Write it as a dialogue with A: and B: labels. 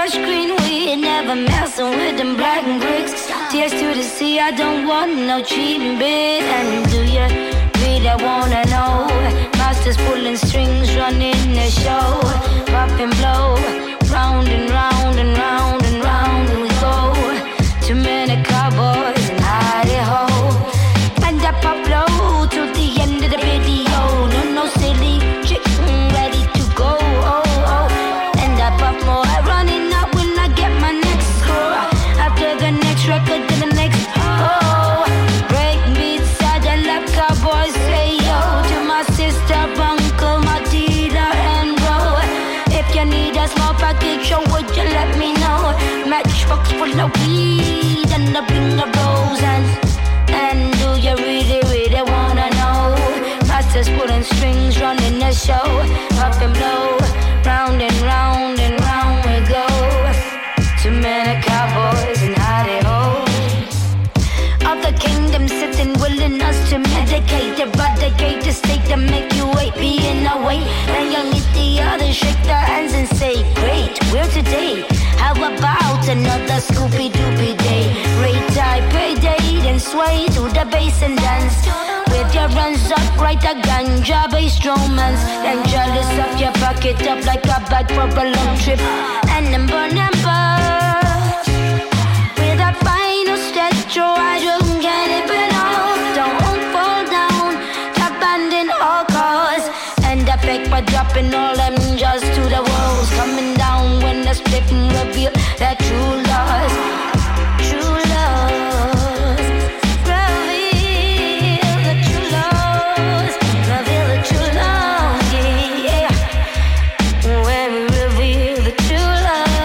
A: lush green weed, never messing with them black bricks. Tears to the sea, I don't want no cheating bit. And do you really wanna know? Masters pulling strings, running the show. Pop and blow, round and round and round and round we go. Too many cowboys and hidey-ho. And I pop low to the end of the video. No silly chick, ready to go. And I pop more, running up when I get my next score. After the next record to the next. Break beats, I like cowboys say yo. To my sister, uncle, my dealer and bro. If you need a small package, would you let me know? Matchbox full of weed and a bling of rose and do you really, really wanna know? Masters pulling strings, running the show. Pop and blow, round and round and round we go. Too many cowboys and howdy-ho. Of the kingdom sitting, willing us to medicate, eradicate the state to make you wait, being away. Then you'll meet the others, shake their hands and say, great, we're today. How about another Scooby-Dooby day? Rate tie, payday, then sway to the bass and dance. With your hands up, right a ganja-based romance. Then jealous of your pocket up like a bag for a long trip.